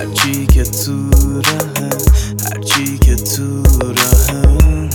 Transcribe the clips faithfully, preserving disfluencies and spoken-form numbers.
هرچی که تو راهه، هرچی که تو راهه.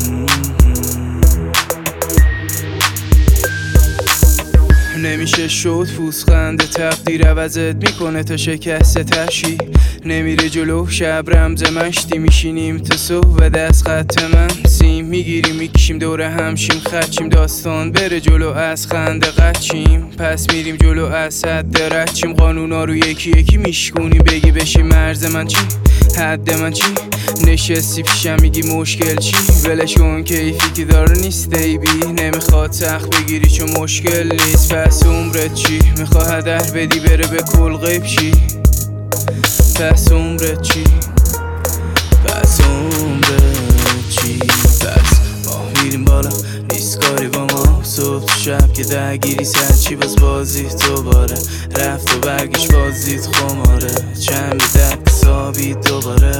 نمیشه شد پوزخنده تقدیر عوضت میکنه تا شکست تشی. نمیره جلو شب رمز مشتی، میشینیم تو صبح دست خط من سیم میگیریم میکشیم دور همشیم خدشیم داستان بره جلو از خنده قدشیم. پس میریم جلو از حد ردشیم قانونا رو یکی یکی میشکونیم. بگی بشی مرز من چی؟ حد من چی؟ نشستی پیشم میگی مشکل چی؟ ولش کن کیفی که داره نیست دیبی. نمیخواد سخت بگیری چون مشکل نیست. پس عمرت چی؟ میخواد هدر بدی بره به کل غیب چی؟ پس عمرت چی؟ پس عمرت چی؟ پس ما میریم بالا نیست کاری با ما. صبح تو شب که درگیری سر چی باز بازی دوباره رفت و برگش بازید خماره. چند دک حسابی دوباره.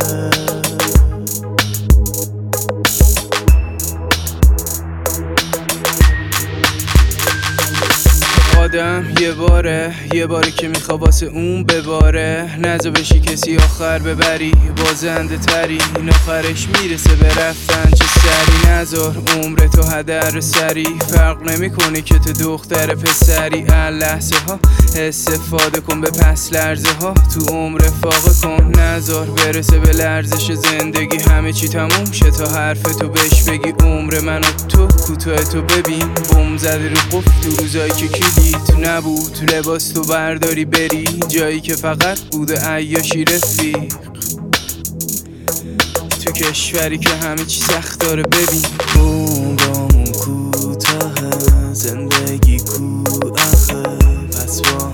آدم یه باره یه باره که میخوا واسه اون بباره. نزا بشی کسی آخر ببری بازنده تری. این آخرش میرسه به رفتن چه سری. نذار عمر تو هدر سری. فرق نمیکنه که تو دختر پسری. لحظه ها استفاده کن به پس لرزه ها. تو عمر فاقه کن نذار برسه به لرزش زندگی. همه چی تموم شه تا حرف تو بهش بگی عمر من و تو کوتاه. تو ببین بم زده رو قفل تو روزایی که کلی تو نبود. تو لباس تو برداری بری جایی که فقط بوده عیاشی رفیق. تو کشوری که همه چی سخت داره ببین عمرامون کوتاهه زندگی کو آخه. پس با